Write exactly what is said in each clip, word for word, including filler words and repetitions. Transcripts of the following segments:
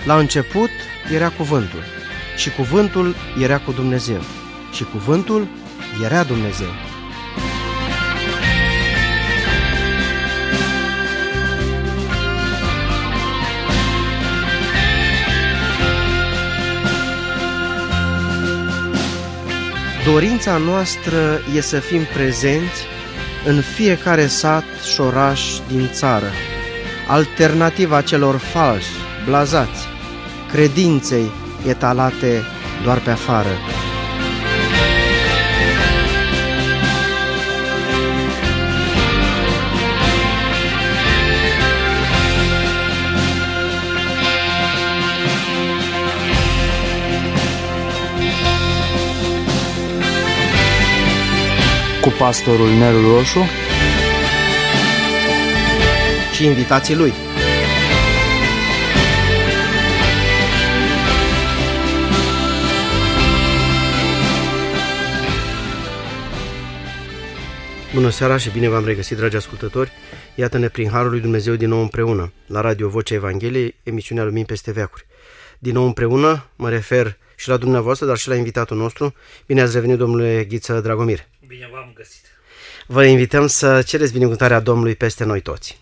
La început era cuvântul și cuvântul era cu Dumnezeu și cuvântul era Dumnezeu. Dorința noastră e să fim prezenți în fiecare sat și oraș din țară, alternativa celor falși, blazați, credinței etalate doar pe afară. Cu pastorul Nelu Roșu și invitații lui. Bună seara și bine v-am regăsit, dragi ascultători! Iată-ne prin Harul lui Dumnezeu din nou împreună, la Radio Vocea Evangheliei, emisiunea Lumini peste veacuri. Din nou împreună mă refer și la dumneavoastră, dar și la invitatul nostru. Bine ați revenit, domnule Ghiță Dragomir! Bine v-am găsit! Vă invităm să cereți binecuvântarea Domnului peste noi toți.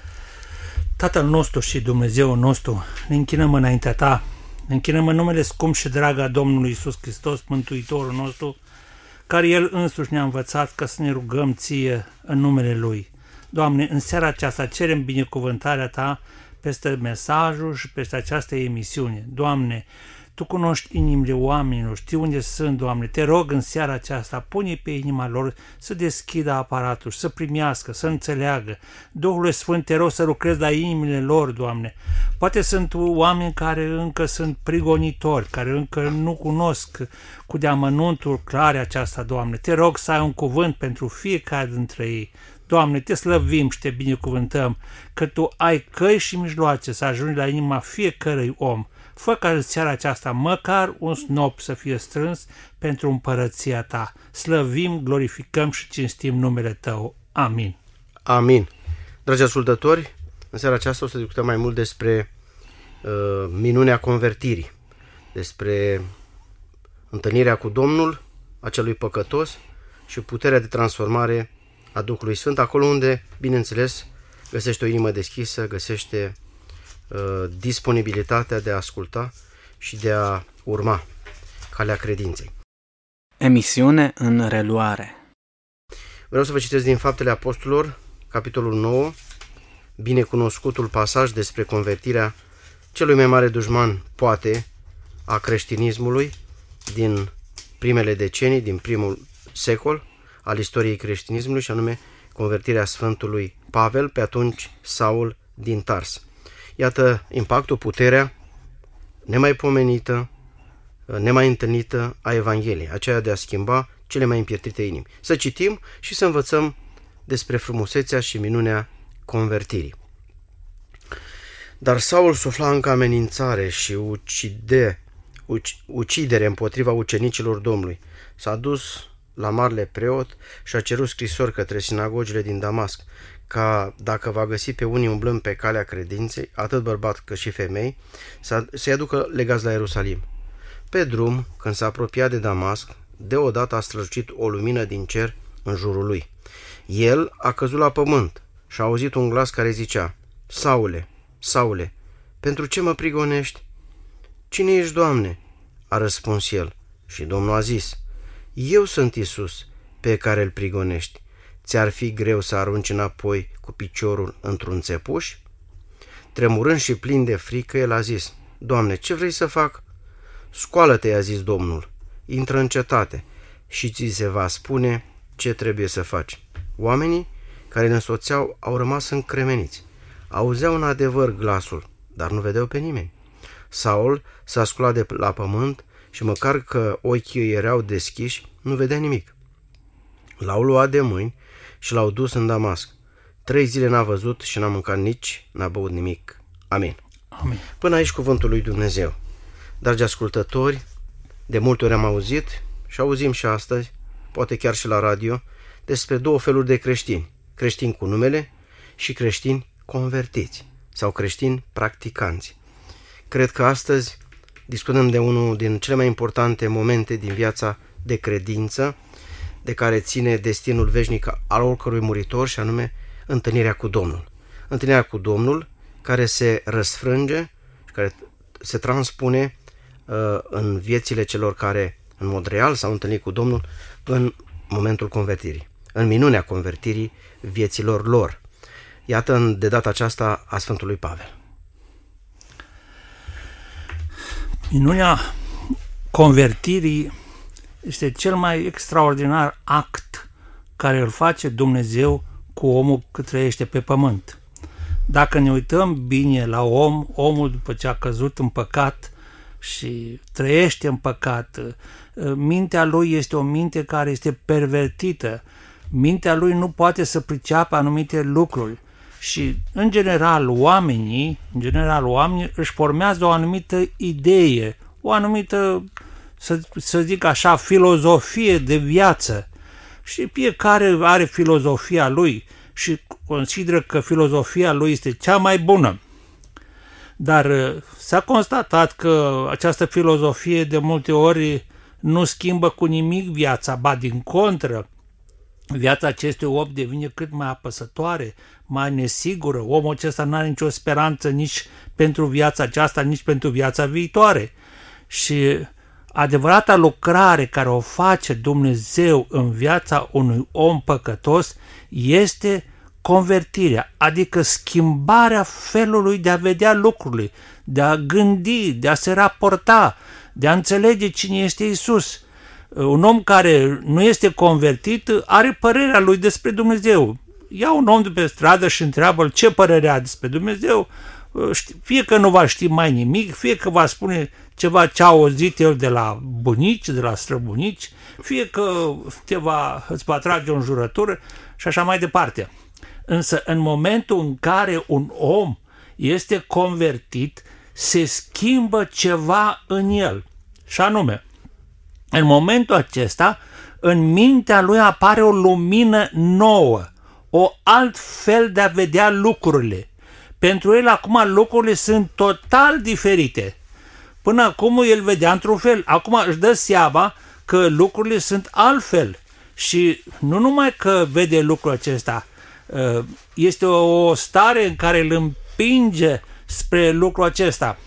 Tatăl nostru și Dumnezeul nostru, ne închinăm înaintea Ta, ne închinăm în numele scump și drag a Domnului Iisus Hristos, Mântuitorul nostru, care El însuși ne-a învățat ca să ne rugăm Ție în numele Lui. Doamne, în seara aceasta cerem binecuvântarea Ta peste mesajul și peste această emisiune. Doamne, Tu cunoști inimile oamenilor, știi unde sunt, Doamne. Te rog în seara aceasta, pune pe inima lor să deschidă aparatul, să primească, să înțeleagă. Duhul Sfânt, te rog să lucrezi la inimile lor, Doamne. Poate sunt oameni care încă sunt prigonitori, care încă nu cunosc cu deamănuntul clare aceasta, Doamne. Te rog să ai un cuvânt pentru fiecare dintre ei. Doamne, Te slăvim și Te binecuvântăm că Tu ai căi și mijloace să ajungi la inima fiecărui om. Fă ca în seara aceasta măcar un snop să fie strâns pentru împărăția Ta. Slăvim, glorificăm și cinstim numele Tău. Amin. Amin. Dragi ascultători, în seara aceasta o să discutăm mai mult despre uh, minunea convertirii, despre întâlnirea cu Domnul, acelui păcătos, și puterea de transformare a Duhului Sfânt, acolo unde, bineînțeles, găsește o inimă deschisă, găsește uh, disponibilitatea de a asculta și de a urma calea credinței. Emisiune în reluare. Vreau să vă citesc din Faptele Apostolilor, capitolul nouă, binecunoscutul pasaj despre convertirea celui mai mare dușman, poate, a creștinismului din primele decenii, din primul secol al istoriei creștinismului, și anume convertirea Sfântului Pavel, pe atunci Saul din Tars. Iată impactul, puterea nemaipomenită, nemai întâlnită a Evangheliei, aceea de a schimba cele mai împietrite inimi. Să citim și să învățăm despre frumusețea și minunea convertirii. Dar Saul sufla încă amenințare și ucide, uci, ucidere împotriva ucenicilor Domnului. S-a dus la marele preot și a cerut scrisori către sinagogile din Damasc, ca, dacă va găsi pe unii umblând pe calea credinței, atât bărbat cât și femei, să-i aducă legați la Ierusalim. Pe drum, când s-a apropiat de Damasc, deodată a strălucit o lumină din cer în jurul lui. El a căzut la pământ și a auzit un glas care zicea: Saule, Saule, pentru ce mă prigonești? Cine ești, Doamne? A răspuns el. Și Domnul a zis: Eu sunt Iisus, pe care îl prigonești. Ți-ar fi greu să arunci înapoi cu piciorul într-un țepuș? Tremurând și plin de frică, el a zis: Doamne, ce vrei să fac? Scoală-te, i-a zis Domnul, intră în cetate și ți se va spune ce trebuie să faci. Oamenii care îl însoțeau au rămas încremeniți. Auzeau în adevăr glasul, dar nu vedeau pe nimeni. Saul s-a sculat de la pământ și măcar că ochii îi erau deschiși, nu vedea nimic. L-au luat de mâini și l-au dus în Damasc. Trei zile n-a văzut și n-a mâncat nici, n-a băut nimic. Amin. Amin. Până aici cuvântul lui Dumnezeu. Dragi ascultători, de multe ori am auzit și auzim și astăzi, poate chiar și la radio, despre două feluri de creștini. Creștini cu numele și creștini convertiți sau creștini practicanți. Cred că astăzi discutăm de unul din cele mai importante momente din viața de credință, de care ține destinul veșnic al oricărui muritor, și anume întâlnirea cu Domnul. Întâlnirea cu Domnul care se răsfrânge, care se transpune uh, în viețile celor care în mod real s-au întâlnit cu Domnul în momentul convertirii, în minunea convertirii vieților lor. Iată de data aceasta a Sfântului Pavel. Minunea convertirii este cel mai extraordinar act care îl face Dumnezeu cu omul cât trăiește pe pământ. Dacă ne uităm bine la om, omul după ce a căzut în păcat și trăiește în păcat, mintea lui este o minte care este pervertită, mintea lui nu poate să priceapă anumite lucruri și, în general, oamenii, în general, oamenii își formează o anumită idee, o anumită, să, să zic așa, filozofie de viață și fiecare are filozofia lui și consideră că filozofia lui este cea mai bună. Dar s-a constatat că această filozofie de multe ori nu schimbă cu nimic viața, ba din contră, viața acestui om devine cât mai apăsătoare, mai nesigură. Omul acesta nu are nicio speranță nici pentru viața aceasta, nici pentru viața viitoare. Și adevărata lucrare care o face Dumnezeu în viața unui om păcătos este convertirea, adică schimbarea felului de a vedea lucrurile, de a gândi, de a se raporta, de a înțelege cine este Iisus. Un om care nu este convertit are părerea lui despre Dumnezeu. Ia un om de pe stradă și întreabă ce părere are despre Dumnezeu, fie că nu va ști mai nimic, fie că va spune ceva ce a auzit el de la bunici, de la străbunici, fie că te va, îți va trage o înjurătură și așa mai departe. Însă în momentul în care un om este convertit, se schimbă ceva în el. Și anume, în momentul acesta, în mintea lui apare o lumină nouă, o alt fel de a vedea lucrurile. Pentru el acum lucrurile sunt total diferite. Până acum el vedea într-un fel, acum își dă seama că lucrurile sunt altfel. Și nu numai că vede lucrul acesta, este o stare în care îl împinge spre lucrul acesta.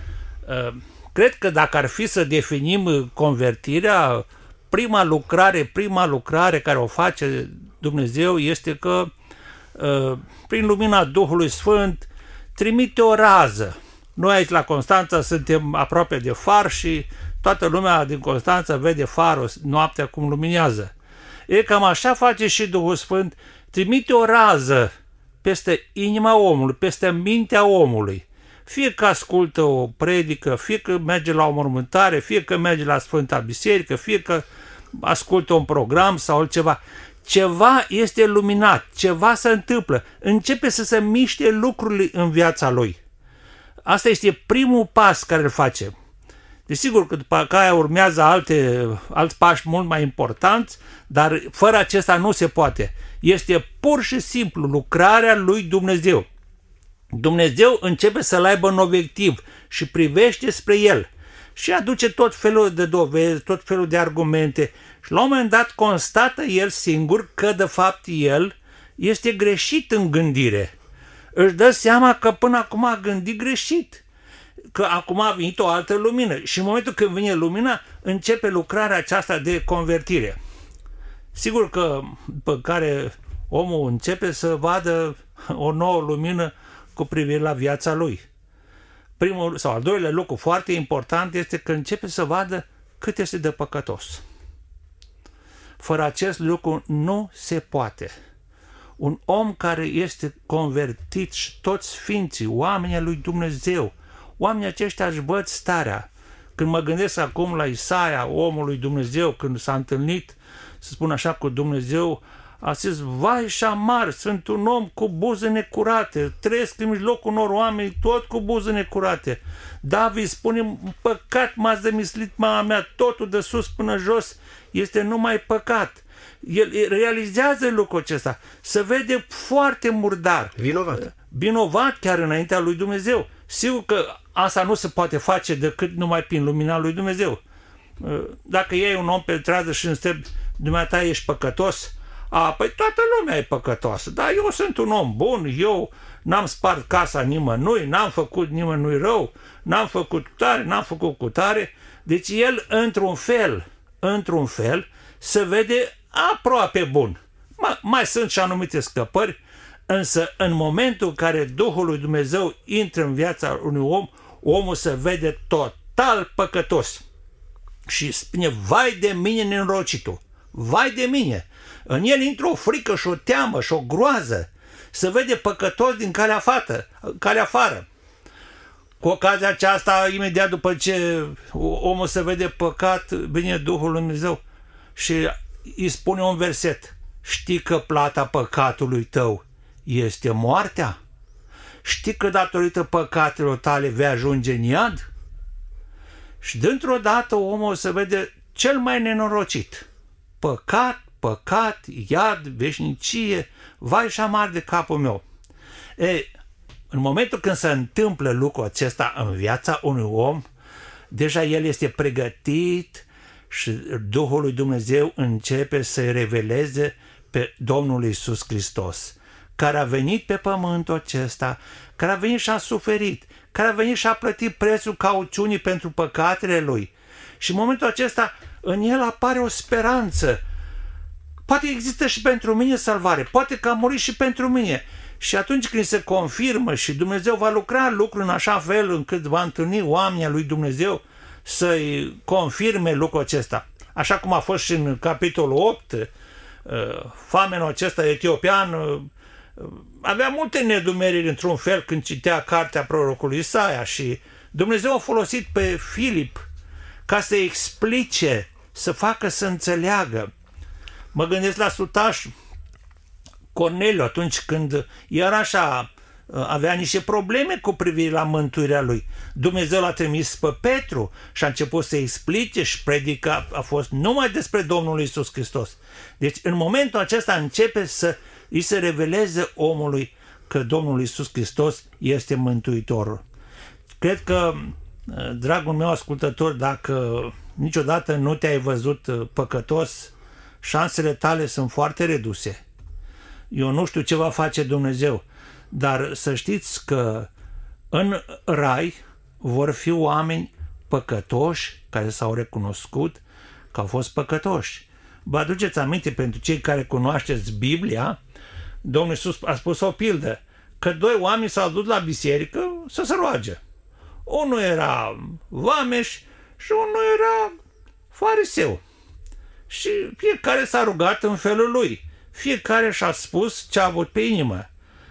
Cred că dacă ar fi să definim convertirea, prima lucrare, prima lucrare care o face Dumnezeu este că prin lumina Duhului Sfânt trimite o rază. Noi aici la Constanța suntem aproape de far și toată lumea din Constanța vede farul noaptea cum luminează. E cam așa face și Duhul Sfânt, trimite o rază peste inima omului, peste mintea omului. Fie că ascultă o predică, fie că merge la o mormântare, fie că merge la Sfânta Biserică, fie că ascultă un program sau altceva. Ceva este luminat, ceva se întâmplă, începe să se miște lucrurile în viața lui. Asta este primul pas care îl face. Desigur că după care urmează alte, alți pași mult mai importanți, dar fără acesta nu se poate. Este pur și simplu lucrarea lui Dumnezeu. Dumnezeu începe să-l aibă în obiectiv și privește spre el și aduce tot felul de dovezi, tot felul de argumente și la un moment dat constată el singur că de fapt el este greșit în gândire. Își dă seama că până acum a gândit greșit, că acum a venit o altă lumină și în momentul când vine lumina începe lucrarea aceasta de convertire. Sigur că pe care omul începe să vadă o nouă lumină cu privire la viața lui. Primul sau al doilea lucru foarte important este că începe să vadă cât este de păcătos. Fără acest lucru nu se poate. Un om care este convertit și toți sfinții, oamenii lui Dumnezeu, oamenii aceștia își văd starea. Când mă gândesc acum la Isaia, omul lui Dumnezeu, când s-a întâlnit, să spun așa, cu Dumnezeu, a zis, vai și amar, sunt un om cu buze necurate, trăiesc în mijlocul unor oameni tot cu buze necurate. David spune, păcat m-a zămislit mama mea, totul de sus până jos este numai păcat. El realizează lucrul acesta, se vede foarte murdar. Vinovat. Vinovat chiar înaintea lui Dumnezeu. Sigur că asta nu se poate face decât numai prin lumina lui Dumnezeu. Dacă iei un om pe stradă și întrebi, dumneata ești păcătos? A, păi toată lumea e păcătoasă, dar eu sunt un om bun, eu n-am spart casa nimănui, n-am făcut nimănui rău, n-am făcut tare, n-am făcut cu tare. Deci el, într-un fel, într-un fel, se vede aproape bun. Mai, mai sunt și anumite scăpări, însă în momentul în care Duhul lui Dumnezeu intră în viața unui om, omul se vede total păcătos. Și spune, vai de mine nenorocitul, vai de mine. În el intră o frică și o teamă și o groază. Se vede păcătos din calea afară. Calea afară. Cu ocazia aceasta, imediat după ce omul se vede păcat, vine Duhul lui Dumnezeu și îi spune un verset. Știi că plata păcatului tău este moartea? Știi că datorită păcatelor tale vei ajunge în iad? Și dintr-o dată omul se vede cel mai nenorocit. Păcat, păcat, iad, veșnicie, vai și amar de capul meu. E, în momentul când se întâmplă lucrul acesta în viața unui om, deja el este pregătit și Duhul lui Dumnezeu începe să-i reveleze pe Domnul Iisus Hristos, care a venit pe pământul acesta, care a venit și a suferit, care a venit și a plătit prețul cauciunii pentru păcatele lui. Și în momentul acesta în el apare o speranță. Poate există și pentru mine salvare, poate că a murit și pentru mine. Și atunci când se confirmă și Dumnezeu va lucra lucrul în așa fel încât va întâlni oamenii lui Dumnezeu să-i confirme lucrul acesta. Așa cum a fost și în capitolul opt, famenul acesta etiopian avea multe nedumeriri într-un fel când citea cartea prorocului Isaia și Dumnezeu a folosit pe Filip ca să explice, să facă să înțeleagă. Mă gândesc la sutașul Corneliu atunci când era așa, avea niște probleme cu privire la mântuirea lui. Dumnezeu l-a trimis pe Petru și a început să explice și predica a fost numai despre Domnul Iisus Hristos. Deci în momentul acesta începe să îi se reveleze omului că Domnul Iisus Hristos este Mântuitorul. Cred că, dragul meu ascultător, dacă niciodată nu te-ai văzut păcătos, șansele tale sunt foarte reduse. Eu nu știu ce va face Dumnezeu, dar să știți că în rai vor fi oameni păcătoși care s-au recunoscut că au fost păcătoși. Vă aduceți aminte, pentru cei care cunoașteți Biblia, Domnul Iisus a spus o pildă, că doi oameni s-au dus la biserică să se roage. Unul era vameș și unul era fariseu. Și fiecare s-a rugat în felul lui. Fiecare și-a spus ce a avut pe inimă.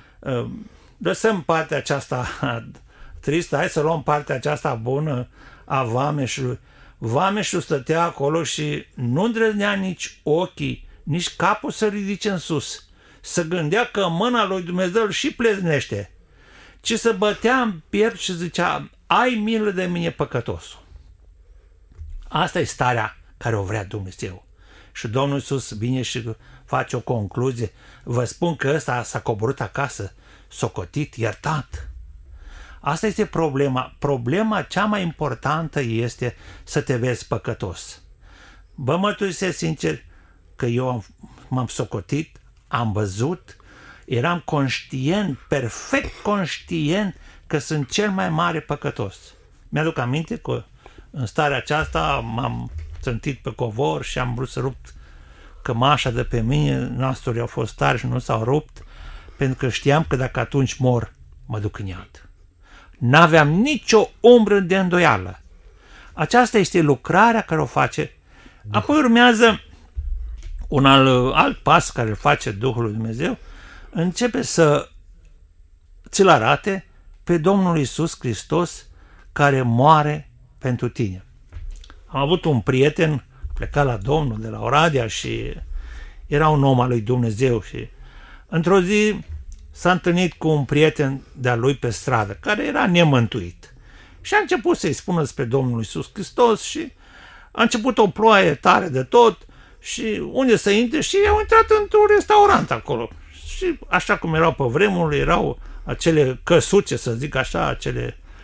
Lăsăm partea aceasta tristă, hai să luăm partea aceasta bună a vameșului. Vameșul stătea acolo și nu îndrăznea nici ochii, nici capul să ridice în sus. Se gândea că mâna lui Dumnezeu îl și pleznește, ci se bătea în piept și zicea, ai milă de mine, păcătosul. Asta e starea care o vrea Dumnezeu. Și Domnul Iisus vine și face o concluzie. Vă spun că ăsta s-a coborât acasă, socotit, iertat. Asta este problema. Problema cea mai importantă este să te vezi păcătos. Bă, mărturisesc sincer că eu am, m-am socotit, am văzut, eram conștient, perfect conștient că sunt cel mai mare păcătos. Mi-aduc aminte că în starea aceasta m-am trântit pe covor și am vrut să rupt cămașa de pe mine, nasturii au fost tari și nu s-au rupt, pentru că știam că dacă atunci mor, mă duc în iad. N-aveam nicio umbră de îndoială. Aceasta este lucrarea care o face. Apoi urmează un alt, alt pas care îl face Duhul lui Dumnezeu, începe să ți-l arate pe Domnul Iisus Hristos care moare pentru tine. Am avut un prieten, plecat la Domnul de la Oradea și era un om al lui Dumnezeu și într-o zi s-a întâlnit cu un prieten de-a lui pe stradă, care era nemântuit. Și a început să-i spună despre Domnul Iisus Hristos și a început o ploaie tare de tot și unde să intre și au intrat într-un restaurant acolo. Și așa cum erau pe vremurile, erau acele căsuțe, să zic așa, acele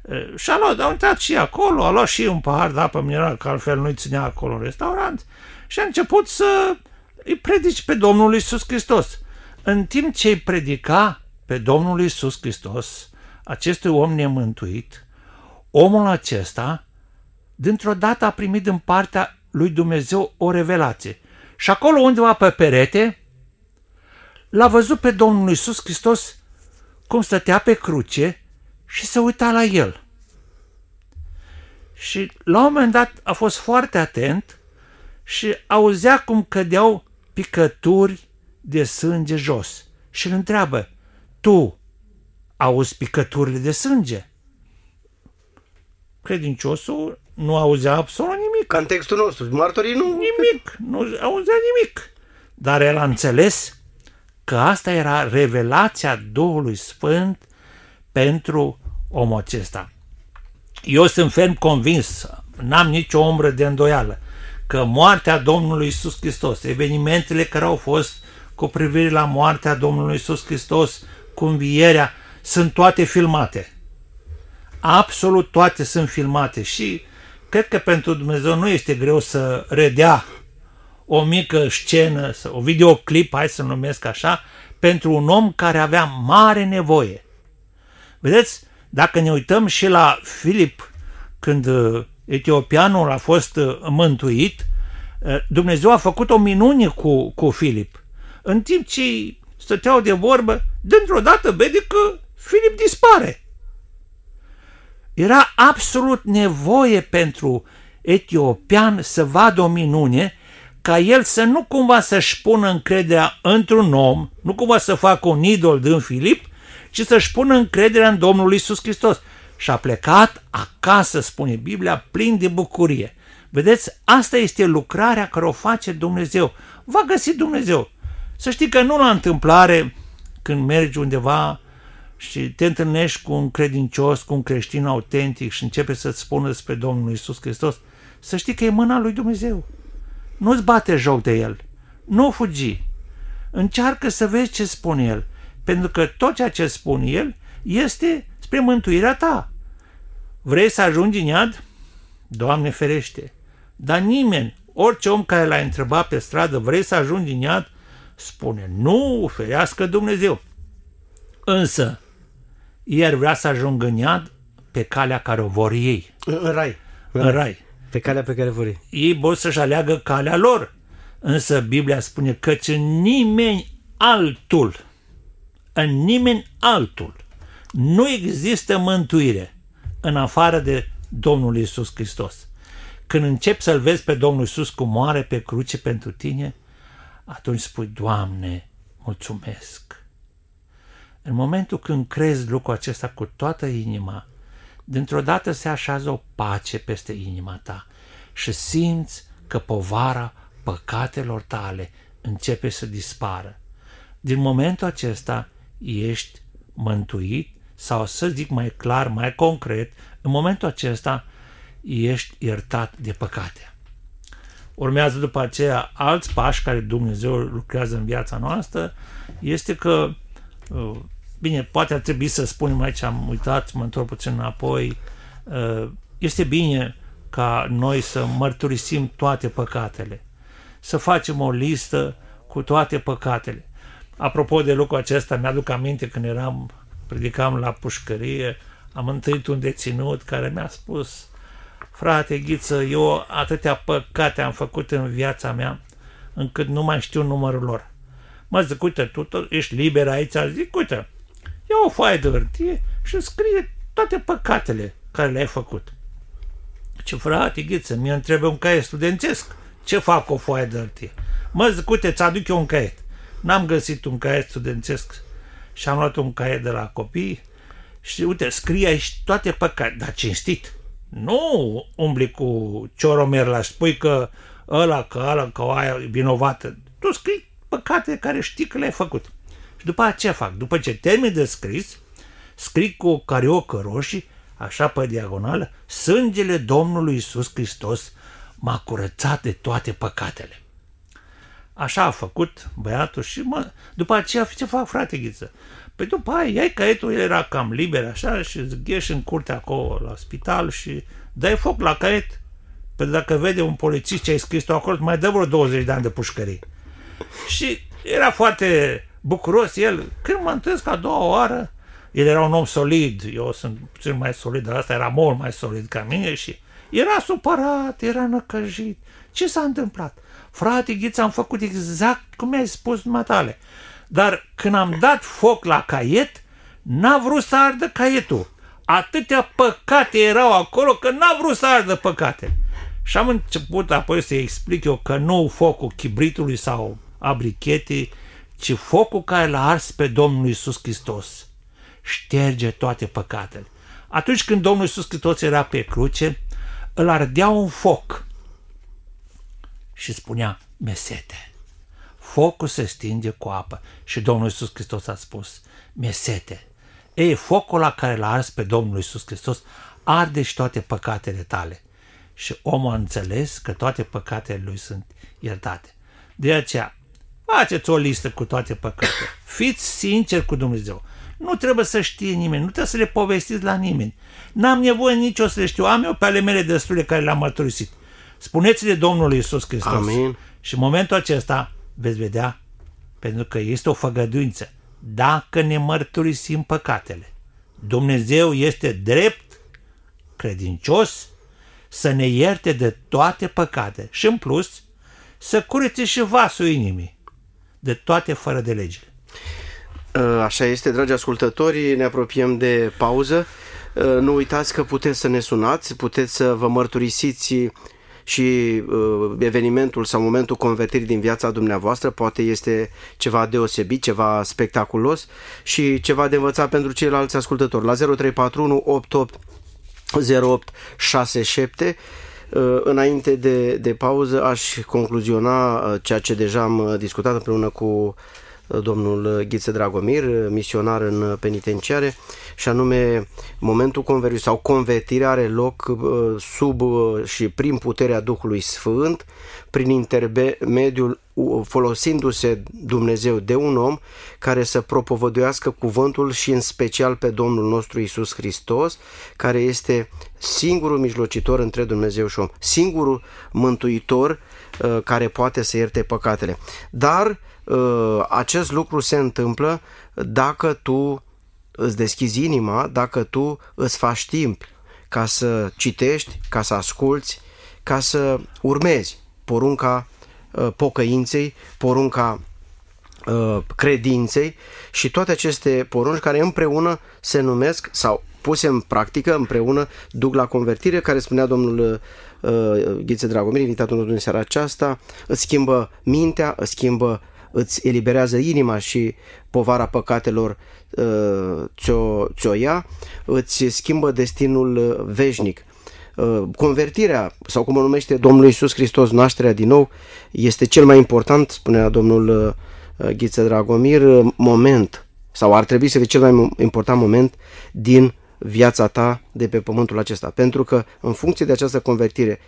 Și-a luat, a intrat și acolo, a luat și un pahar de apă mineral, că altfel nu-i ținea acolo în restaurant, și a început să îi predici pe Domnul Iisus Hristos. În timp ce îi predica pe Domnul Iisus Hristos, acestui om nemântuit, omul acesta, dintr-o dată a primit din partea lui Dumnezeu o revelație. Și acolo undeva pe perete, l-a văzut pe Domnul Iisus Hristos cum stătea pe cruce și se uita la el. Și la un moment dat a fost foarte atent și auzea cum cădeau picături de sânge jos. Și îl întreabă, tu auzi picăturile de sânge? Credinciosul nu auzea absolut nimic. Ca în textul nostru, martorii nu... Nimic, nu auzea nimic. Dar el a înțeles că asta era revelația Duhului Sfânt pentru omul acesta. Eu sunt ferm convins, n-am nicio umbră de îndoială, că moartea Domnului Iisus Hristos, evenimentele care au fost cu privire la moartea Domnului Iisus Hristos, cu învierea, sunt toate filmate. Absolut toate sunt filmate și cred că pentru Dumnezeu nu este greu să redea o mică scenă, o videoclip, hai să numesc așa, pentru un om care avea mare nevoie. Vedeți, dacă ne uităm și la Filip, când etiopianul a fost mântuit, Dumnezeu a făcut o minune cu, cu Filip. În timp ce stăteau de vorbă, dintr-o dată vede că Filip dispare. Era absolut nevoie pentru etiopian să vadă o minune, ca el să nu cumva să-și pună încrederea într-un om, nu cumva să facă un idol din Filip, ci să-și pună încrederea în Domnul Iisus Hristos. Și a plecat acasă, spune Biblia, plin de bucurie. Vedeți, asta este lucrarea care o face Dumnezeu. Va găsi Dumnezeu. Să știi că nu la întâmplare, când mergi undeva și te întâlnești cu un credincios, cu un creștin autentic și începe să-ți spună despre Domnul Iisus Hristos, să știi că e mâna lui Dumnezeu. Nu-ți bate joc de el. Nu fugi. Încearcă să vezi ce spune el. Pentru că tot ceea ce spune el este spre mântuirea ta. Vrei să ajungi în iad? Doamne ferește! Dar nimeni, orice om care l-a întrebat pe stradă, vrei să ajungi în iad? Spune, nu, ferească Dumnezeu. Însă, el vrea să ajungă în iad pe calea care o vor ei. În rai. În rai. Pe calea pe care vor ei. Ei pot să-și aleagă calea lor. Însă Biblia spune căci în nimeni altul, în nimeni altul, nu există mântuire în afară de Domnul Iisus Hristos. Când începi să-L vezi pe Domnul Iisus cum moare pe cruce pentru tine, atunci spui, Doamne, mulțumesc. În momentul când crezi lucrul acesta cu toată inima, dintr-o dată se așează o pace peste inima ta și simți că povara păcatelor tale începe să dispară. Din momentul acesta ești mântuit sau, să zic mai clar, mai concret, în momentul acesta ești iertat de păcate. Urmează după aceea alți pași care Dumnezeu lucrează în viața noastră, este că, bine, poate ar trebui să spunem aici, am uitat, mă întorc puțin înapoi, este bine ca noi să mărturisim toate păcatele, să facem o listă cu toate păcatele. Apropo de lucrul acesta, mi-aduc aminte când eram, predicam la pușcărie, am întâlnit un deținut care mi-a spus, frate Ghiță, eu atâtea păcate am făcut în viața mea, încât nu mai știu numărul lor. Mă zic, uite, tu tot ești liber aici, zic, uite, ia o foaie de hârtie și scrie toate păcatele care le-ai făcut. Ce, frate Ghiță, mi-e întrebe un caiet studențesc, ce fac cu o foaie de hârtie? Mă zic, uite, ți-aduc eu un caiet. N-am găsit un caiet studențesc și am luat un caiet de la copii și, uite, scrie aici toate păcatele, dar cinstit. Nu umbli cu cioromer, spui că ăla, că ăla, că aia e vinovată. Tu scrii păcate care știi că le-ai făcut. Și după aceea ce fac? După ce termin de scris, scrii cu o cariocă roșie, așa pe diagonală, sângele Domnului Iisus Hristos m-a curățat de toate păcatele. Așa a făcut băiatul și mă, după aceea ce fac, frate Ghiță? Păi după aia iai caietul, el era cam liber așa și ieși în curte acolo la spital și dai foc la caiet. Păi dacă vede un polițist ce ai scris tu acolo, mai dă vreo douăzeci de ani de pușcărie. Și era foarte bucuros el. Când mă întâlnesc a doua oară, el era un om solid, eu sunt puțin mai solid, dar ăsta era mult mai solid ca mine și era supărat, era năcăjit. Ce s-a întâmplat? Frate Ghiță, am făcut exact cum mi-ai spus matale. Dar când am dat foc la caiet, n-a vrut să ardă caietul. Atâtea păcate erau acolo că n-a vrut să ardă păcate. Și am început apoi să-i explic eu că nu focul chibritului sau a brichetii, ci focul care l-a ars pe Domnul Iisus Hristos șterge toate păcatele. Atunci când Domnul Iisus Hristos era pe cruce, îl ardea un foc și spunea, mesete. Focul se stinge cu apă și Domnul Iisus Hristos a spus, mesete. Ei, focul la care l-a ars pe Domnul Iisus Hristos arde și toate păcatele tale. Și omul a înțeles că toate păcatele lui sunt iertate. De aceea, faceți o listă cu toate păcatele. Fiți sinceri cu Dumnezeu. Nu trebuie să știe nimeni, nu trebuie să le povestiți la nimeni. N-am nevoie nici o să le știu. Am eu pe ale mele destule care le-am mărturisit. Spuneți-le Domnului Iisus Hristos. Amin. Și în momentul acesta veți vedea, pentru că este o făgăduință. Dacă ne mărturisim păcatele, Dumnezeu este drept, credincios, să ne ierte de toate păcate și în plus să curețe și vasul inimii de toate fără de legile. Așa este, dragi ascultători, ne apropiem de pauză. Nu uitați că puteți să ne sunați, puteți să vă mărturisiți și evenimentul sau momentul convertirii din viața dumneavoastră. Poate este ceva deosebit, ceva spectaculos și ceva de învățat pentru ceilalți ascultători. La zero trei patru unu opt opt zero opt șase șapte. Înainte de, de pauză aș concluziona ceea ce deja am discutat împreună cu domnul Ghiță Dragomir, misionar în penitenciare, și anume momentul convertirii sau convertirea are loc sub și prin puterea Duhului Sfânt, prin intermediul, folosindu-se Dumnezeu de un om care să propovăduiască cuvântul și în special pe Domnul nostru Iisus Hristos, care este singurul mijlocitor între Dumnezeu și om, singurul mântuitor care poate să ierte păcatele. Dar acest lucru se întâmplă dacă tu îți deschizi inima, dacă tu îți faci timp ca să citești, ca să asculți, ca să urmezi porunca pocăinței, porunca credinței și toate aceste porunci care împreună se numesc sau puse în practică împreună duc la convertire, care spunea domnul Ghiță Dragomir, invitatul nostru în seara aceasta, îți schimbă mintea, îți schimbă îți eliberează inima și povara păcatelor uh, ți-o, ți-o ia, îți schimbă destinul veșnic. Uh, convertirea, sau cum o numește Domnul Iisus Hristos, nașterea din nou, este cel mai important, spunea domnul uh, Ghiță Dragomir, moment, sau ar trebui să fie cel mai important moment din viața ta de pe pământul acesta. Pentru că în funcție de această convertire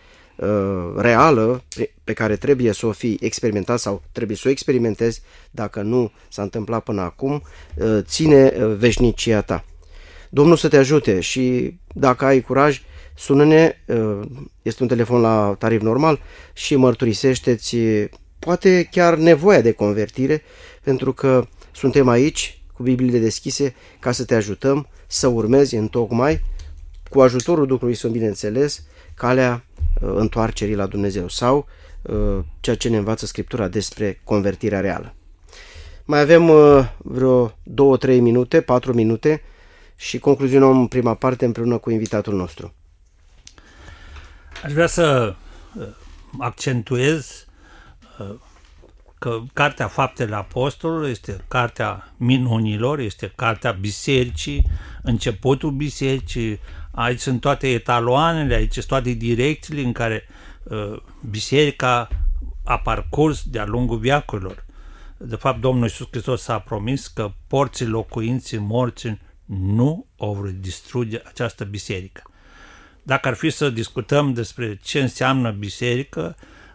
reală pe care trebuie să o fi experimentat sau trebuie să o experimentezi, dacă nu s-a întâmplat până acum, ține veșnicia ta. Domnul să te ajute și dacă ai curaj, sună-ne, este un telefon la tarif normal și mărturisește-ți poate chiar nevoia de convertire, pentru că suntem aici cu Bibliile deschise ca să te ajutăm să urmezi întocmai, cu ajutorul Duhului Sfânt, bineînțeles, calea întoarcerii la Dumnezeu sau uh, ceea ce ne învață Scriptura despre convertirea reală. Mai avem uh, vreo două, trei minute, patru minute și concluzionăm prima parte împreună cu invitatul nostru. Aș vrea să uh, accentuez uh, că Cartea Faptele Apostolilor este cartea minunilor, este cartea bisericii, începutul bisericii. Aici sunt toate etaloanele, aici sunt toate direcțiile în care uh, biserica a parcurs de-a lungul veacurilor. De fapt, Domnul Iisus Hristos a promis că porții locuinții morții nu o vor distruge această biserică. Dacă ar fi să discutăm despre ce înseamnă biserică,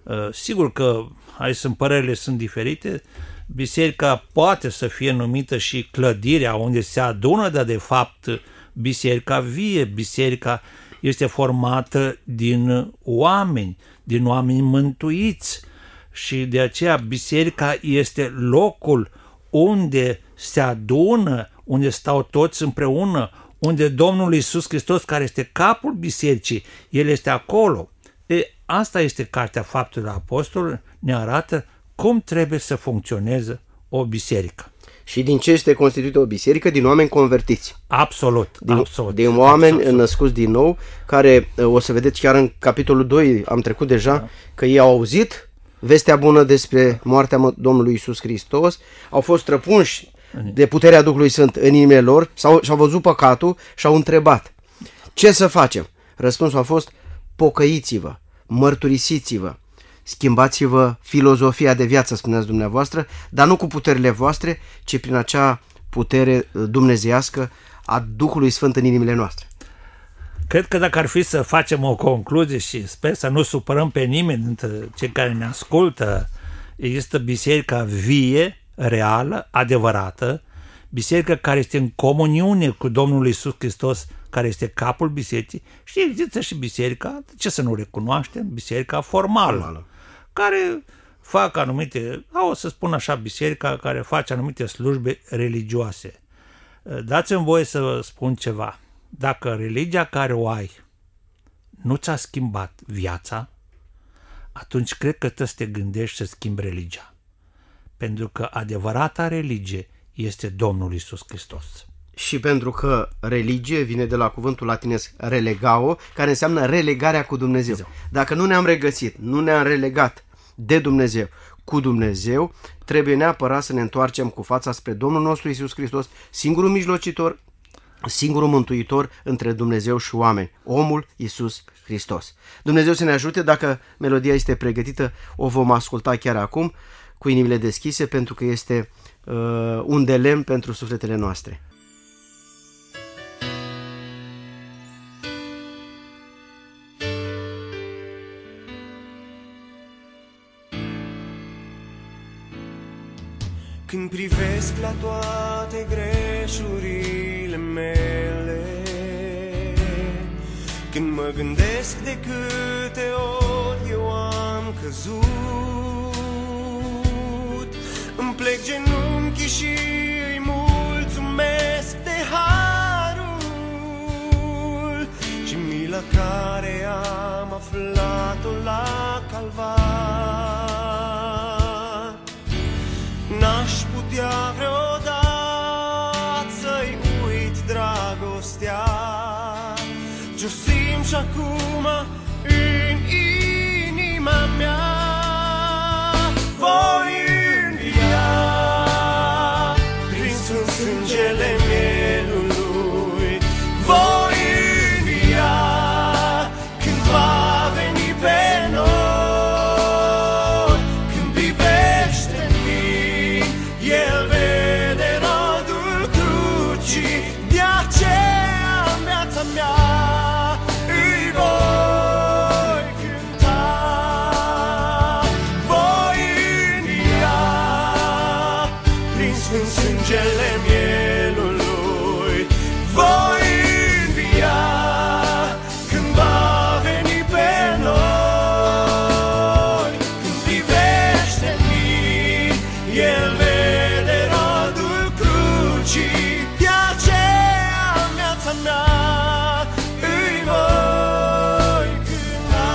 Sigur că aici sunt părerile sunt diferite. Biserica poate să fie numită și clădirea unde se adună, dar de fapt biserica vie, biserica este formată din oameni, din oameni mântuiți și de aceea biserica este locul unde se adună, unde stau toți împreună, unde Domnul Iisus Hristos, care este capul bisericii, El este acolo. E, asta este Cartea Faptelor Apostolilor, ne arată cum trebuie să funcționeze o biserică. Și din ce este constituită o biserică? Din oameni convertiți. Absolut. Din, absolut din oameni absolut. născuți din nou, care, o să vedeți chiar în capitolul doi, am trecut deja, da. că ei au auzit vestea bună despre moartea Domnului Iisus Hristos, au fost răpunși de puterea Duhului Sfânt în inimile lor, s-au, și-au văzut păcatul și au întrebat: ce să facem? Răspunsul a fost: pocăiți-vă, mărturisiți-vă, schimbați-vă filozofia de viață, spuneați dumneavoastră, dar nu cu puterile voastre, ci prin acea putere dumnezeiască a Duhului Sfânt în inimile noastre. Cred că dacă ar fi să facem o concluzie, și sper să nu supărăm pe nimeni dintre cei care ne ascultă, există biserica vie, reală, adevărată, biserica care este în comuniune cu Domnul Iisus Hristos, care este capul bisericii, și există și biserica, ce să nu recunoaștem, biserica formală, formală. care fac anumite, o să spun așa, biserica care face anumite slujbe religioase. Dați-mi voie să vă spun ceva. Dacă religia care o ai nu ți-a schimbat viața, atunci cred că trebuie să te gândești să schimbi religia. Pentru că adevărata religie este Domnul Iisus Hristos. Și pentru că religie vine de la cuvântul latinesc relegao, care înseamnă relegarea cu Dumnezeu. Dacă nu ne-am regăsit, nu ne-am relegat de Dumnezeu cu Dumnezeu, trebuie neapărat să ne întoarcem cu fața spre Domnul nostru Iisus Hristos, singurul mijlocitor, singurul mântuitor între Dumnezeu și oameni, omul Iisus Hristos. Dumnezeu să ne ajute. Dacă melodia este pregătită, o vom asculta chiar acum cu inimile deschise, pentru că este uh, un de lemn pentru sufletele noastre. Când privesc la toate greșurile mele, când mă gândesc de câte ori eu am căzut, îmi plec genunchii și îi mulțumesc de harul și mila care am aflat-o la Calvar. N-aș putea vreodată să-i uit dragostea ce-o simt și acum în inima mea. Voi învia prin sfânt sângele mielului, voi învia când va veni pe noi. Când privește în mine, El vede rodul crucii, de aceea în viața mea îi voi cânta. Voi învia prin sfânt sângele mielului, voi învia când va veni pe noi. Când privește în mine, El vede rodul crucii, de aceea în viața mea îi voi cânta.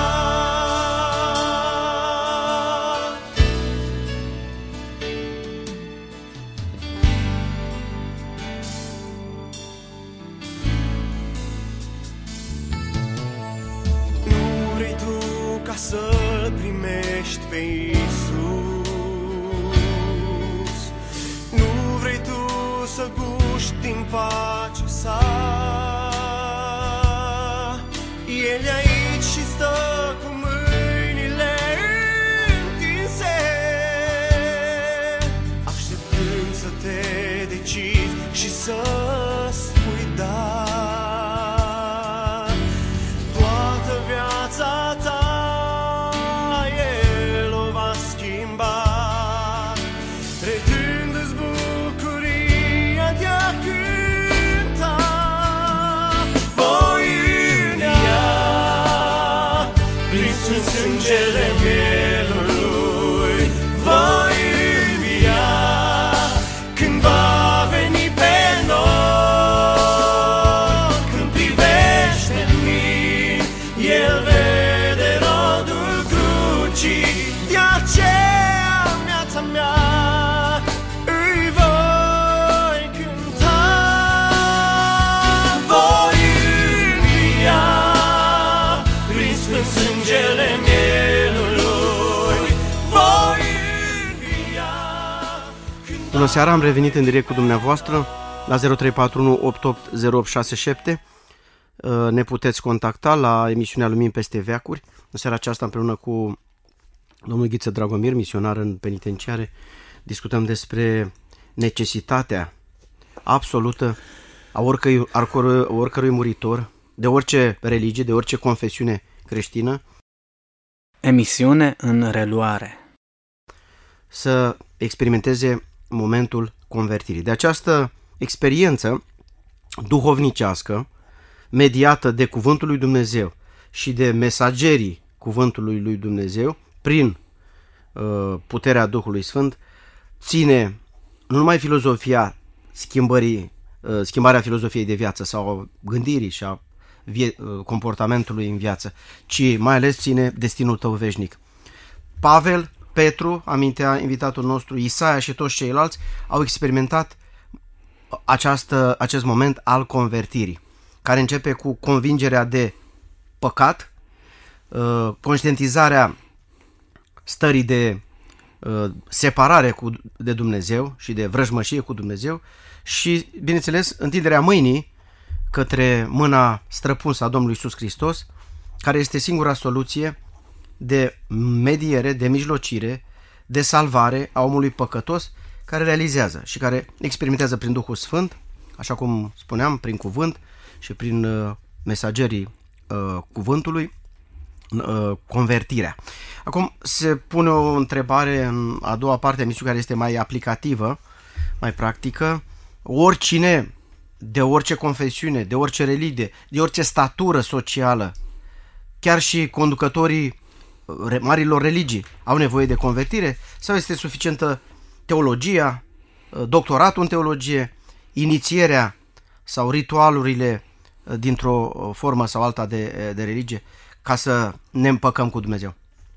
Bună seara, am revenit în direct cu dumneavoastră la zero trei patru unu opt opt zero opt șase șapte. Ne puteți contacta la emisiunea Lumini peste veacuri. În seara aceasta, împreună cu domnul Ghiță Dragomir, misionar în penitenciare, discutăm despre necesitatea absolută a oricărui, oricărui muritor, de orice religie, de orice confesiune creștină, Emisiune în reluare. să experimenteze momentul convertirii. De această experiență duhovnicească, mediată de Cuvântul lui Dumnezeu și de mesagerii Cuvântului lui Dumnezeu, prin uh, puterea Duhului Sfânt, ține nu numai filozofia schimbării, uh, schimbarea filozofiei de viață sau gândirii și a vie- uh, comportamentului în viață, ci mai ales ține destinul tău veșnic. Pavel, Petru, amintea invitatul nostru, Isaia și toți ceilalți au experimentat această, acest moment al convertirii, care începe cu convingerea de păcat, uh, conștientizarea stării de uh, separare cu, de Dumnezeu și de vrăjmășie cu Dumnezeu și, bineînțeles, întinderea mâinii către mâna străpunsă a Domnului Iisus Hristos, care este singura soluție de mediere, de mijlocire, de salvare a omului păcătos, care realizează și care experimentează prin Duhul Sfânt, așa cum spuneam, prin cuvânt și prin uh, mesagerii uh, cuvântului, uh, convertirea. Acum se pune o întrebare în a doua parte a emisiunii, care este mai aplicativă, mai practică. Oricine, de orice confesiune, de orice religie, de orice statură socială, chiar și conducătorii marilor religii, au nevoie de convertire sau este suficientă teologia, doctoratul în teologie, inițierea sau ritualurile dintr-o formă sau alta de, de religie ca să ne împăcăm cu Dumnezeu?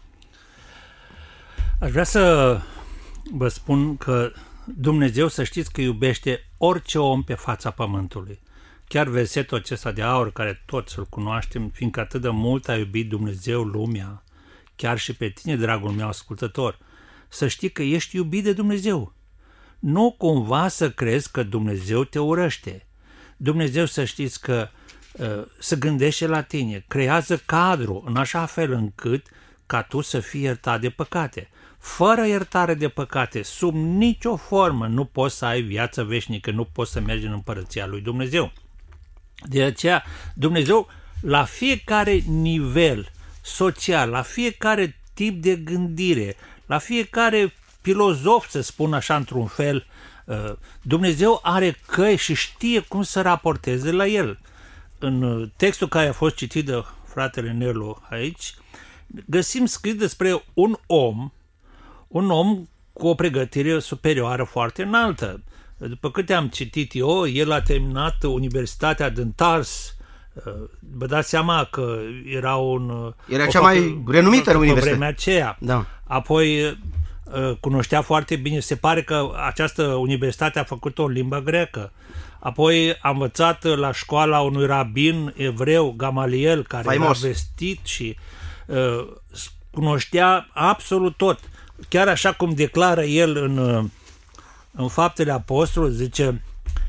Aș vrea să vă spun că Dumnezeu, să știți că iubește orice om pe fața pământului. Chiar versetul acesta de aur, care toți îl cunoaștem, fiindcă atât de mult a iubit Dumnezeu lumea, chiar și pe tine, dragul meu ascultător, să știi că ești iubit de Dumnezeu. Nu cumva să crezi că Dumnezeu te urăște. Dumnezeu, să știți că uh, se gândește la tine, creează cadru în așa fel încât ca tu să fii iertat de păcate. Fără iertare de păcate, sub nicio formă nu poți să ai viață veșnică, nu poți să mergi în împărăția lui Dumnezeu. De aceea, Dumnezeu, la fiecare nivel social, la fiecare tip de gândire, la fiecare filozof, să spun așa într-un fel, Dumnezeu are căi și știe cum să raporteze la el. În textul care a fost citit de fratele Nelu aici, găsim scris despre un om, un om cu o pregătire superioară foarte înaltă. După câte am citit eu, el a terminat Universitatea din Tars. Vă dați seama că era un... Era cea mai renumită universitate pe vremea aceea. Da. Apoi cunoștea foarte bine, se pare că această universitate a făcut-o în limba grecă. Apoi a învățat la școala unui rabin evreu, Gamaliel, care Faimos. era vestit și uh, cunoștea absolut tot. Chiar așa cum declară el în, în Faptele Apostolului, zice: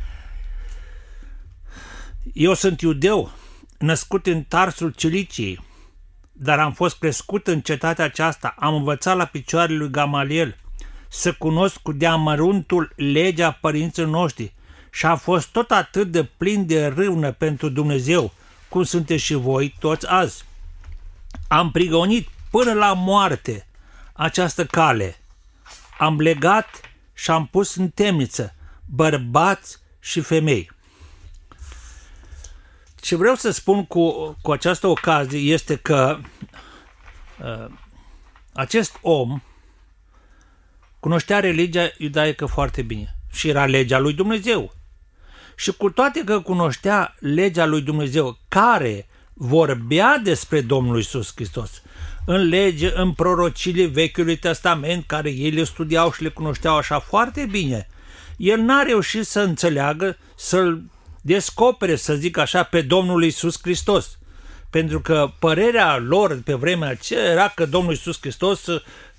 eu sunt iudeu, născut în Tarsul Ciliciei, dar am fost crescut în cetatea aceasta, am învățat la picioarele lui Gamaliel să cunosc cu deamăruntul legea părinților noștri și am fost tot atât de plin de râvnă pentru Dumnezeu, cum sunteți și voi toți azi. Am prigonit până la moarte această cale, am legat și am pus în temniță bărbați și femei. Ce vreau să spun cu, cu această ocazie este că uh, acest om cunoștea religia iudaică foarte bine și era legea lui Dumnezeu. Și cu toate că cunoștea legea lui Dumnezeu, care vorbea despre Domnul Iisus Hristos, în lege, în prorocile Vechiului Testament, care ei le studiau și le cunoșteau așa foarte bine, el n-a reușit să înțeleagă, să-l descopere, să zic așa, pe Domnul Iisus Hristos. Pentru că părerea lor pe vremea aceea era că Domnul Iisus Hristos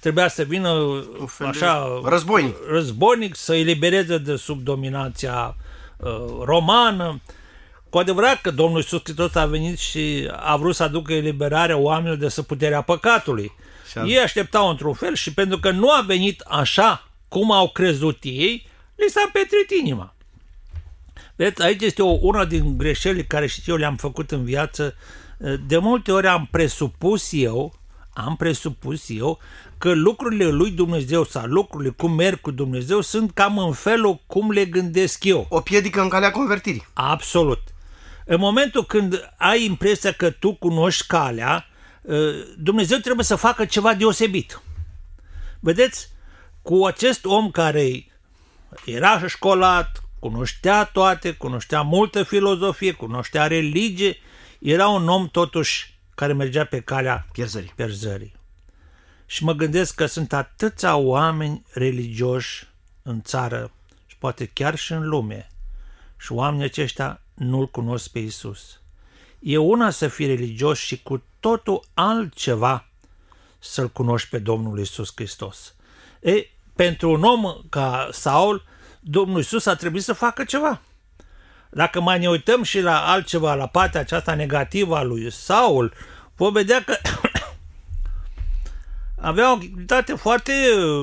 trebuia să vină așa războinic. războinic să elibereze de sub dominația uh, romană. Cu adevărat că Domnul Iisus Hristos a venit și a vrut să aducă eliberarea oamenilor de sub puterea păcatului. Și ei așteptau într-un fel și pentru că nu a venit așa cum au crezut ei, li s-a petrit inima. Vedeți, aici este o, una din greșelile care și eu le-am făcut în viață. De multe ori am presupus eu, am presupus eu că lucrurile lui Dumnezeu sau lucrurile cum merg cu Dumnezeu sunt cam în felul cum le gândesc eu. O piedică în calea convertirii. Absolut. În momentul când ai impresia că tu cunoști calea, Dumnezeu trebuie să facă ceva deosebit. Vedeți, cu acest om care era școlat, cunoștea toate, cunoștea multă filozofie, cunoștea religie, era un om totuși care mergea pe calea pierzării. pierzării. Și mă gândesc că sunt atâția oameni religioși în țară și poate chiar și în lume și oamenii aceștia nu-L cunosc pe Iisus. E una să fii religios și cu totul altceva să-L cunoști pe Domnul Iisus Hristos. E, pentru un om ca Saul, Domnul Iisus a trebuit să facă ceva. Dacă mai ne uităm și la altceva, la partea aceasta negativă a lui Saul, vom vedea că avea o activitate foarte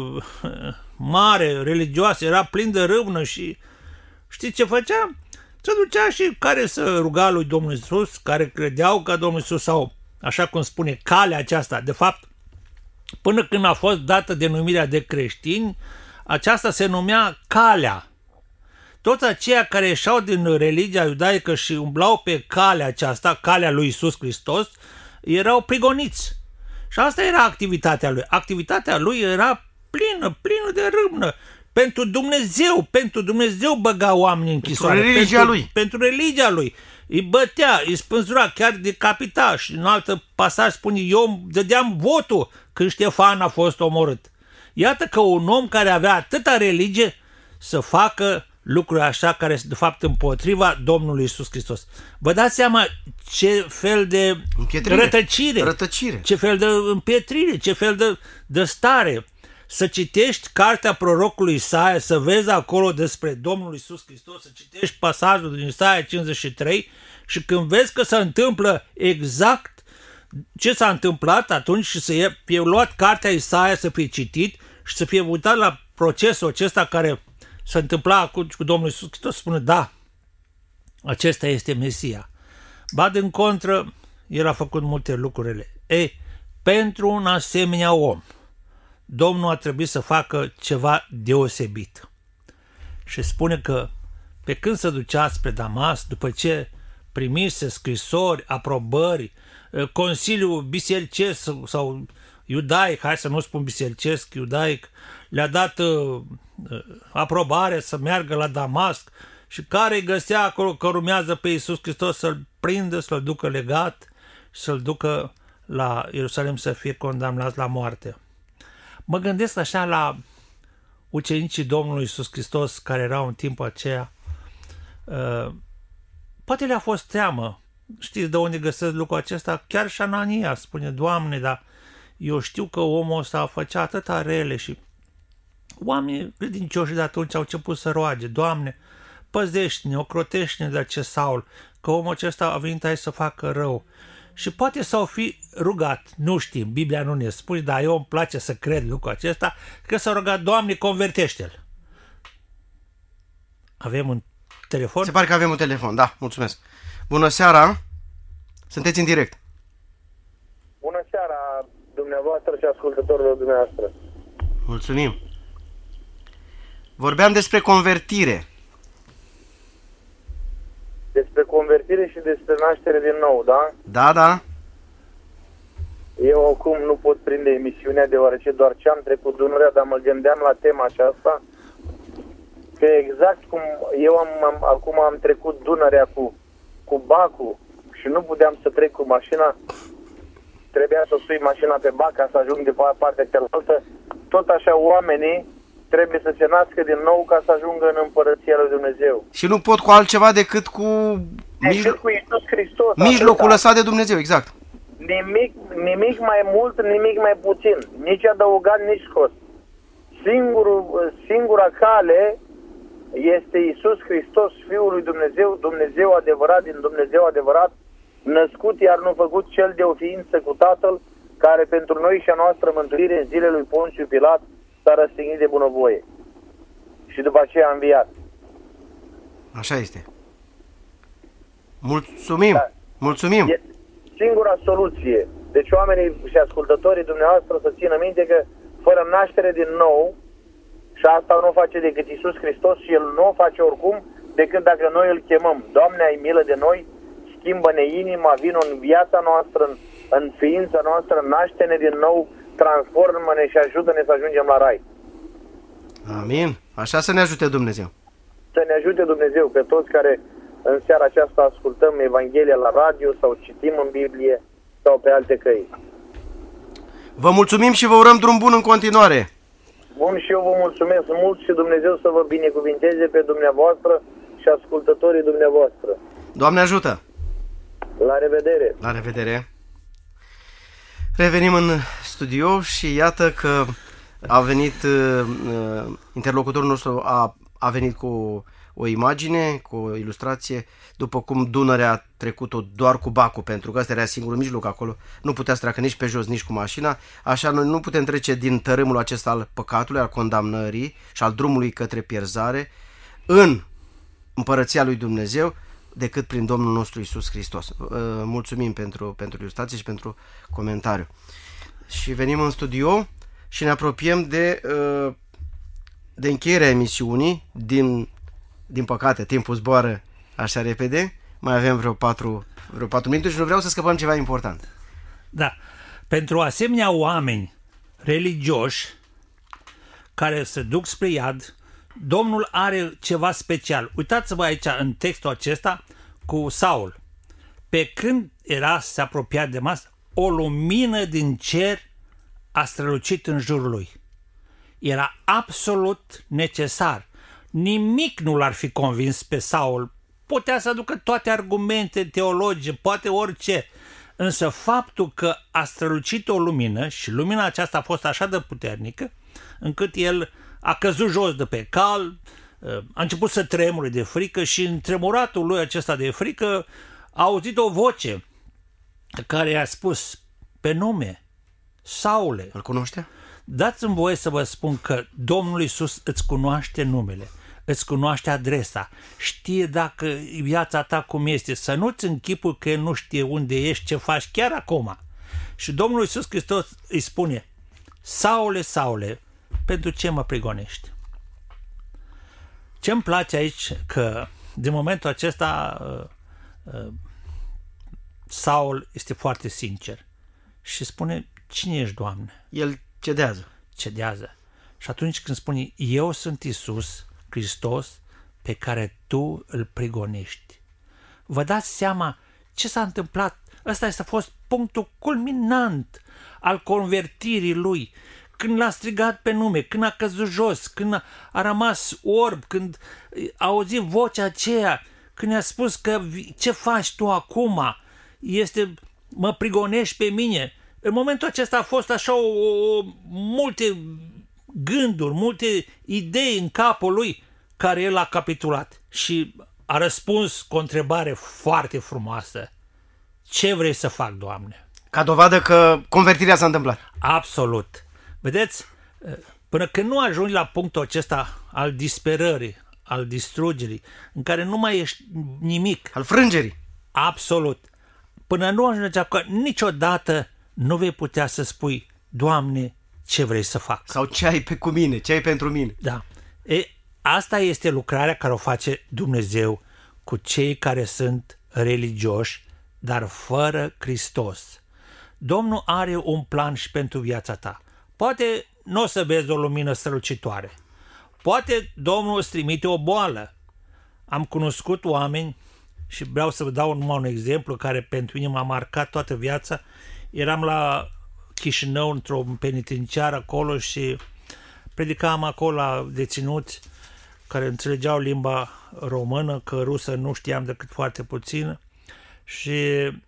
mare, religioasă, era plin de râvnă și știți ce făcea? Se ducea și care să ruga lui Domnul Iisus, care credeau că Domnul Iisus sau, așa cum spune, calea aceasta. De fapt, până când a fost dată denumirea de creștini, aceasta se numea calea. Toți aceia care ieșeau din religia iudaică și umblau pe calea aceasta, calea lui Iisus Hristos, erau prigoniți. Și asta era activitatea lui. Activitatea lui era plină, plină de râvnă. Pentru Dumnezeu, pentru Dumnezeu băga oamenii în închisoare. Pentru religia pentru, lui. Pentru religia lui. Îi bătea, îi spânzura, chiar decapita. Și în altă pasaj spune, eu dădeam votul când Ștefan a fost omorât. Iată că un om care avea atâta religie să facă lucruri așa care sunt de fapt împotriva Domnului Iisus Hristos. Vă dați seama ce fel de rătăcire, rătăcire, ce fel de împietrire, ce fel de, de stare. Să citești cartea prorocului Isaia, să vezi acolo despre Domnul Iisus Hristos, să citești pasajul din Isaia cincizeci și trei și când vezi că se întâmplă exact ce s-a întâmplat atunci și să fie luat cartea Isaia, să fie citit și să fie uitat la procesul acesta care se întâmpla cu Domnul Iisus Hristos, spune, da, acesta este Mesia. Ba din contră, el a făcut multe lucrurile. Ei, pentru un asemenea om, Domnul a trebuit să facă ceva deosebit. Și spune că pe când se ducea spre Damas, după ce primise scrisori, aprobări, Consiliul bisericesc sau iudaic, hai să nu spun bisericesc, iudaic, le-a dat uh, aprobare să meargă la Damasc și care îi găsea acolo că urmează pe Iisus Hristos să-l prindă, să-l ducă legat și să-l ducă la Ierusalim să fie condamnat la moarte. Mă gândesc așa la ucenicii Domnului Iisus Hristos care erau în timpul aceea. Uh, poate le-a fost teamă. Știți de unde găsesc lucrul acesta? Chiar și Anania spune, Doamne, dar eu știu că omul ăsta făcea atâta rele și oamenii credincioși de atunci au început să roage, Doamne, păzește-ne, ocrotește-ne de acest Saul, că omul acesta a venit aici să facă rău. Și poate s-au fi rugat, nu știm, Biblia nu ne spune, dar eu îmi place să cred lucrul acesta, că s-au rugat, Doamne, convertește-l. Avem un telefon? Se pare că avem un telefon, da, mulțumesc. Bună seara, sunteți în direct. Bună seara, dumneavoastră și ascultătorilor dumneavoastră. Mulțumim. Vorbeam despre convertire. Despre convertire și despre naștere din nou, da? Da, da. Eu acum nu pot prinde emisiunea deoarece doar ce am trecut Dunărea, dar mă gândeam la tema aceasta că exact cum eu am, am, acum am trecut Dunărea cu, cu bacul și nu puteam să trec cu mașina, trebuia să sui mașina pe bac ca să ajung de partea cealaltă, tot așa oamenii trebuie să se nască din nou ca să ajungă în Împărăția lui Dumnezeu. Și nu pot cu altceva decât cu, Decât cu Iisus Hristos. mijlocul lăsat de Dumnezeu, exact. Nimic, nimic mai mult, nimic mai puțin. Nici adăugat, nici scos. Singurul, singura cale este Iisus Hristos, Fiul lui Dumnezeu, Dumnezeu adevărat din Dumnezeu adevărat, născut, iar nu făcut, cel de o ființă cu Tatăl, care pentru noi și a noastră mântuire în zilele lui Ponțiu Pilat s-a răstignit de bunăvoie. Și după aceea a înviat. Așa este. Mulțumim! Da. Mulțumim! E singura soluție. Deci oamenii și ascultătorii dumneavoastră să țină minte că fără naștere din nou, și asta nu face decât Iisus Hristos și El nu o face oricum decât dacă noi îl chemăm. Doamne, ai milă de noi, schimbă-ne inima, vină în viața noastră, în, în ființa noastră, naște-ne din nou, transformă-ne și ajută-ne să ajungem la rai. Amin. Așa să ne ajute Dumnezeu. Să ne ajute Dumnezeu pe toți care în seara aceasta ascultăm Evanghelia la radio sau citim în Biblie sau pe alte căi. Vă mulțumim și vă urăm drum bun în continuare. Bun, și eu vă mulțumesc mult și Dumnezeu să vă binecuvinteze pe dumneavoastră și ascultătorii dumneavoastră. Doamne ajută! La revedere! La revedere! Revenim în studio și iată că a venit, uh, interlocutorul nostru a, a venit cu o imagine, cu o ilustrație, după cum Dunărea a trecut-o doar cu bacul, pentru că ăsta era singurul mijloc acolo, nu putea să treacă nici pe jos, nici cu mașina, așa noi nu putem trece din tărâmul acesta al păcatului, al condamnării și al drumului către pierzare în împărăția lui Dumnezeu, decât prin Domnul nostru Iisus Hristos. Mulțumim pentru, pentru ilustrație și pentru comentariu. Și venim în studio și ne apropiem de, de încheierea emisiunii. Din, din păcate, timpul zboară așa repede. Mai avem vreo patru, vreo patru minute și nu vreau să scăpăm ceva important. Da. Pentru asemenea oameni religioși care se duc spre iad, Domnul are ceva special. Uitați-vă aici în textul acesta cu Saul. Pe când era se apropia de masă, o lumină din cer a strălucit în jurul lui. Era absolut necesar. Nimic nu l-ar fi convins pe Saul. Putea să aducă toate argumente teologice, poate orice. Însă faptul că a strălucit o lumină și lumina aceasta a fost așa de puternică, încât el a căzut jos de pe cal, a început să tremure de frică și în tremuratul lui acesta de frică a auzit o voce care i-a spus pe nume: Saule. Îl cunoștea? Dați-mi voie să vă spun că Domnul Iisus îți cunoaște numele, îți cunoaște adresa, știe dacă viața ta cum este, să nu-ți închipui că El nu știe unde ești, ce faci chiar acum. Și Domnul Iisus Hristos îi spune: Saule, Saule, pentru ce mă prigonești? Ce-mi place aici, că din momentul acesta uh, uh, Saul este foarte sincer și spune: cine ești, Doamne? El cedează. Cedează. Și atunci când spune: eu sunt Iisus Hristos pe care tu îl prigonești. Vă dați seama ce s-a întâmplat? Ăsta este a fost punctul culminant al convertirii lui. Când l-a strigat pe nume, când a căzut jos, când a, a rămas orb, când a auzit vocea aceea, când i-a spus că ce faci tu acum? Este, mă prigonești pe mine. În momentul acesta a fost așa o, o, multe gânduri, multe idei în capul lui, care el a capitulat și a răspuns cu o întrebare foarte frumoasă: ce vrei să fac, Doamne? Ca dovadă că convertirea s-a întâmplat. Absolut. Vedeți, până când nu ajungi la punctul acesta al disperării, al distrugerii, în care nu mai ești nimic, al frângerii, absolut, până nu ajungi acolo, niciodată nu vei putea să spui: Doamne, ce vrei să fac? Sau ce ai pe cu mine, ce ai pentru mine. Da. E, asta este lucrarea care o face Dumnezeu cu cei care sunt religioși, dar fără Hristos. Domnul are un plan și pentru viața ta. Poate nu o să vezi o lumină strălucitoare. Poate Domnul îți trimite o boală. Am cunoscut oameni, și vreau să vă dau numai un exemplu care pentru mine m-a marcat toată viața. Eram la Chișinău, într-o penitenciară acolo, și predicam acolo la deținuți care înțelegeau limba română, că rusă nu știam decât foarte puțin. Și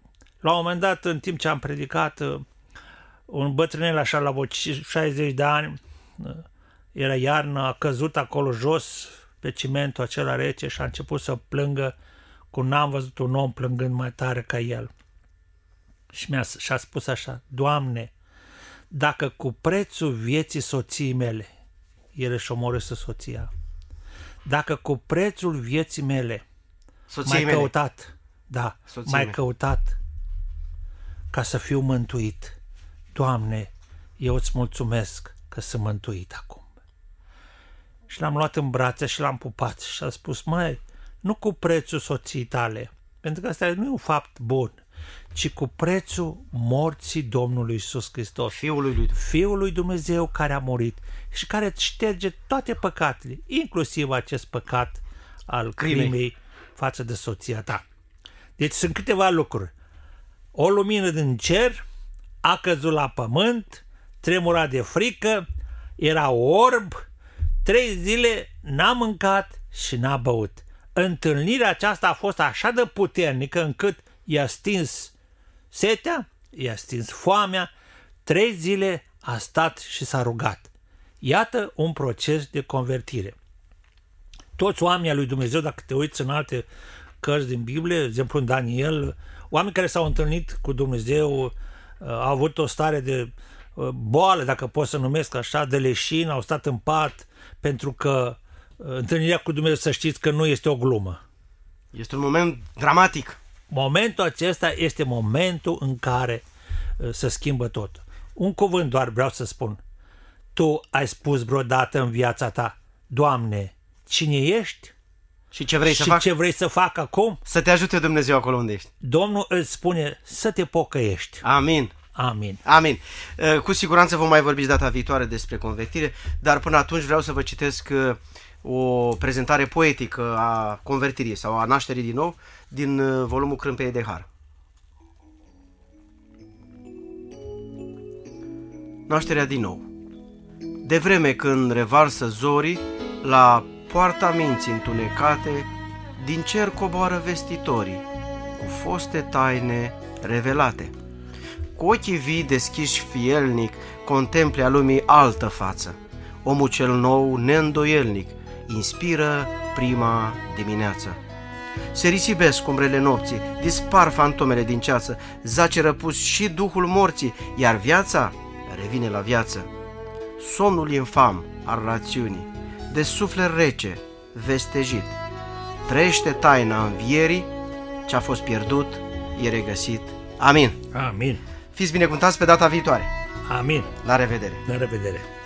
La un moment dat, în timp ce am predicat, un bătrânel așa la vreo șaizeci de ani, era iarnă, a căzut acolo jos pe cimentul acela rece și a început să plângă cum n-am văzut un om plângând mai tare ca el. Și mi-a și-a spus așa: Doamne, dacă cu prețul vieții soției mele, el își omorâse soția, dacă cu prețul vieții mele Soției mai mele. căutat, da, Soției mai mele. căutat ca să fiu mântuit, Doamne, eu îți mulțumesc că sunt mântuit acum. Și l-am luat în brațe și l-am pupat și a spus: măi, nu cu prețul soției tale, pentru că asta nu e un fapt bun, ci cu prețul morții Domnului Iisus Hristos, Fiul lui Fiul lui Dumnezeu care a murit și care îți șterge toate păcatele, inclusiv acest păcat al Crimei. crimei față de soția ta. Deci sunt câteva lucruri. O lumină din cer a căzut la pământ, tremura de frică, era orb, trei zile n-a mâncat și n-a băut. Întâlnirea aceasta a fost așa de puternică încât i-a stins setea, i-a stins foamea, trei zile a stat și s-a rugat. Iată un proces de convertire. Toți oamenii al lui Dumnezeu, dacă te uiți în alte cărți din Biblie, de exemplu în Daniel, oameni care s-au întâlnit cu Dumnezeu, au avut o stare de boală, dacă pot să numesc așa, de leșin, au stat în pat, pentru că întâlnirea cu Dumnezeu, să știți că nu este o glumă. Este un moment dramatic. Momentul acesta este momentul în care se schimbă tot. Un cuvânt doar vreau să spun. Tu ai spus vreodată în viața ta: Doamne, cine ești? Și ce vrei și să faci? ce vrei să fac acum? Să te ajute Dumnezeu acolo unde ești. Domnul îți spune să te pocăiești. Amin. Amin. Amin. Cu siguranță vom mai vorbi data viitoare despre convertire, dar până atunci vreau să vă citesc o prezentare poetică a convertirii sau a nașterii din nou din volumul Crâmpeie de Har. Nașterea din nou. De vreme când revarsă zorii, la poarta minții întunecate, din cer coboară vestitorii, cu foste taine revelate. Cu ochii vii deschiși fielnic, contemple a lumii altă față. Omul cel nou, neîndoielnic, inspiră prima dimineață. Se risipesc umbrele nopții, dispar fantomele din ceață, zace răpus și duhul morții, iar viața revine la viață. Somnul infam al rațiunii, de suflet rece, vestejit, trăiește taina învierii, ce-a fost pierdut e regăsit. Amin. Amin. Fiți binecuvântați pe data viitoare. Amin. La revedere. La revedere.